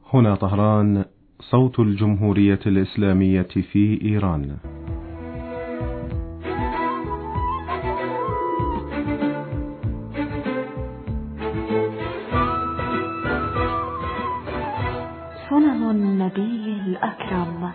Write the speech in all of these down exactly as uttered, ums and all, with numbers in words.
هنا طهران، صوت الجمهورية الإسلامية في إيران. سنن النبي الأكرم.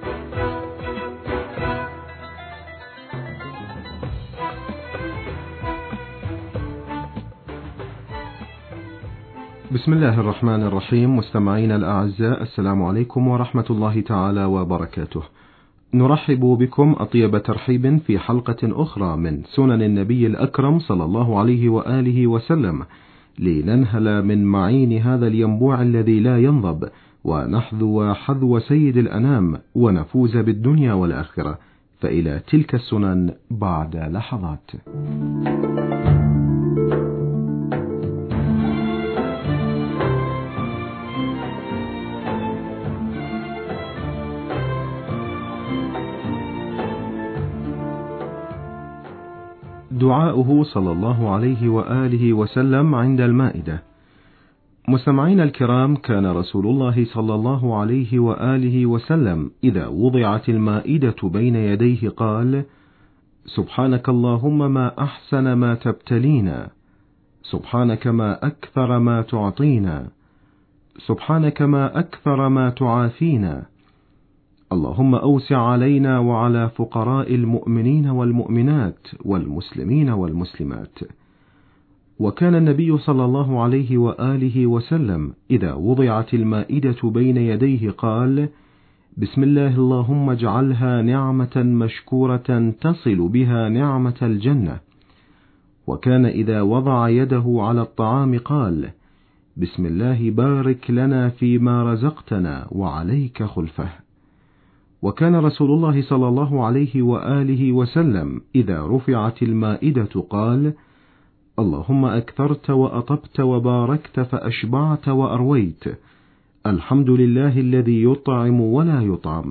بسم الله الرحمن الرحيم. مستمعين الأعزاء، السلام عليكم ورحمة الله تعالى وبركاته. نرحب بكم أطيب ترحيب في حلقة أخرى من سنن النبي الأكرم صلى الله عليه وآله وسلم، لننهل من معين هذا الينبوع الذي لا ينضب، ونحذو حذو سيد الأنام، ونفوز بالدنيا والآخرة. فإلى تلك السنن بعد لحظات. دعاؤه صلى الله عليه وآله وسلم عند المائدة. مستمعين الكرام، كان رسول الله صلى الله عليه وآله وسلم إذا وضعت المائدة بين يديه قال: سبحانك اللهم ما أحسن ما تبتلينا، سبحانك ما أكثر ما تعطينا، سبحانك ما أكثر ما تعافينا، اللهم أوسع علينا وعلى فقراء المؤمنين والمؤمنات والمسلمين والمسلمات. وكان النبي صلى الله عليه وآله وسلم إذا وضعت المائدة بين يديه قال: بسم الله اللهم اجعلها نعمة مشكورة تصل بها نعمة الجنة. وكان إذا وضع يده على الطعام قال: بسم الله بارك لنا فيما رزقتنا وعليك خلفه. وكان رسول الله صلى الله عليه وآله وسلم إذا رفعت المائدة قال: اللهم أكثرت وأطبت وباركت فأشبعت وأرويت، الحمد لله الذي يطعم ولا يطعم.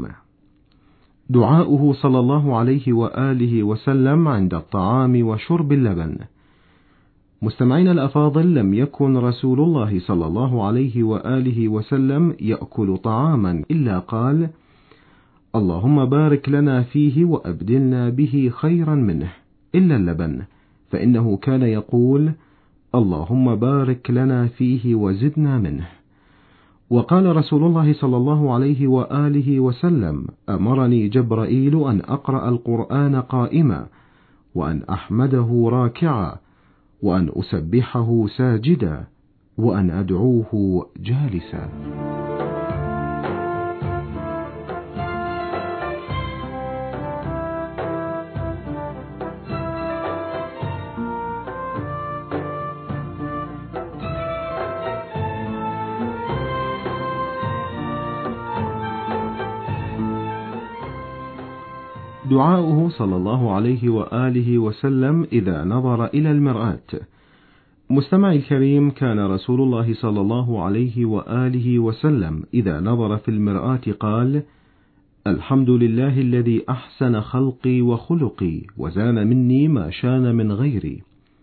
دعاؤه صلى الله عليه وآله وسلم عند الطعام وشرب اللبن. مستمعين الأفاضل، لم يكن رسول الله صلى الله عليه وآله وسلم يأكل طعاما إلا قال: اللهم بارك لنا فيه وأبدلنا به خيرا منه، إلا اللبن، فإنه كان يقول: اللهم بارك لنا فيه وزدنا منه. وقال رسول الله صلى الله عليه وآله وسلم: أمرني جبرائيل أن أقرأ القرآن قائما، وأن أحمده راكعا، وأن أسبحه ساجدا، وأن أدعوه جالسا. دعاؤه صلى الله عليه وآله وسلم إذا نظر إلى المرآة. مستمعي الكريم، كان رسول الله صلى الله عليه وآله وسلم إذا نظر في المرآة قال: الحمد لله الذي أحسن خلقي وخلقي وزان مني ما شان من غيري.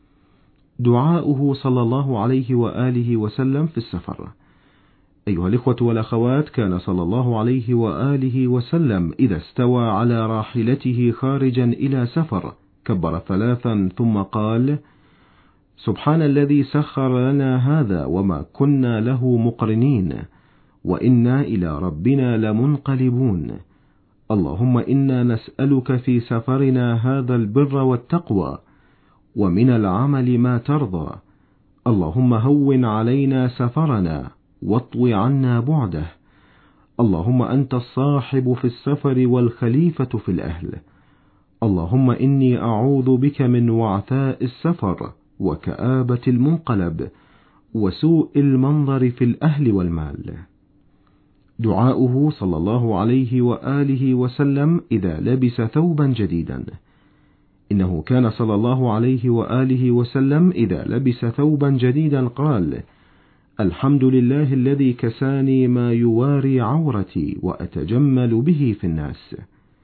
دعاؤه صلى الله عليه وآله وسلم في السفر. أيها الإخوة والأخوات، كان صلى الله عليه وآله وسلم إذا استوى على راحلته خارجا إلى سفر كبر ثلاثا ثم قال: سبحان الذي سخر لنا هذا وما كنا له مقرنين، وإنا إلى ربنا لمنقلبون. اللهم إنا نسألك في سفرنا هذا البر والتقوى، ومن العمل ما ترضى. اللهم هون علينا سفرنا واطو عنا بعده. اللهم أنت الصاحب في السفر والخليفة في الأهل. اللهم إني أعوذ بك من وعثاء السفر وكآبة المنقلب وسوء المنظر في الأهل والمال. دعاؤه صلى الله عليه وآله وسلم إذا لبس ثوبا جديدا. إنه كان صلى الله عليه وآله وسلم إذا لبس ثوبا جديدا قال: الحمد لله الذي كساني ما يواري عورتي وأتجمل به في الناس.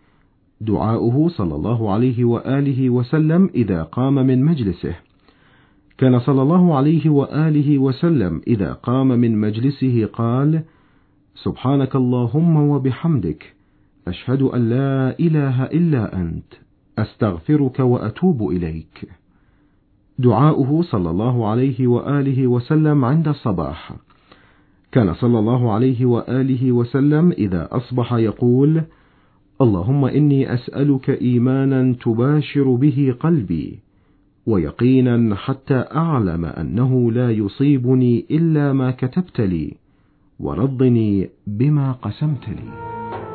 دعاؤه صلى الله عليه وآله وسلم إذا قام من مجلسه. كان صلى الله عليه وآله وسلم إذا قام من مجلسه قال: سبحانك اللهم وبحمدك، أشهد أن لا إله إلا أنت، أستغفرك وأتوب إليك. دعاؤه صلى الله عليه وآله وسلم عند الصباح. كان صلى الله عليه وآله وسلم إذا أصبح يقول: اللهم إني أسألك إيمانا تباشر به قلبي، ويقينا حتى أعلم أنه لا يصيبني إلا ما كتبت لي، ورضني بما قسمت لي.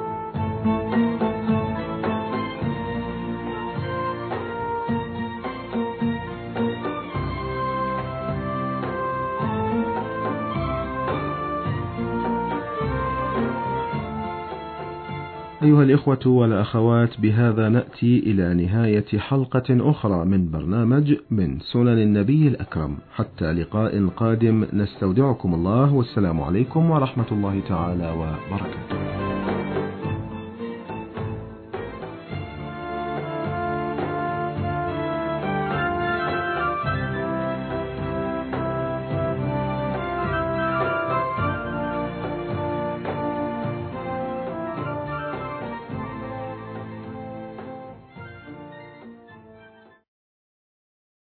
أيها الإخوة والأخوات، بهذا نأتي إلى نهاية حلقة أخرى من برنامج من سنن النبي الأكرم. حتى لقاء قادم، نستودعكم الله، والسلام عليكم ورحمة الله تعالى وبركاته.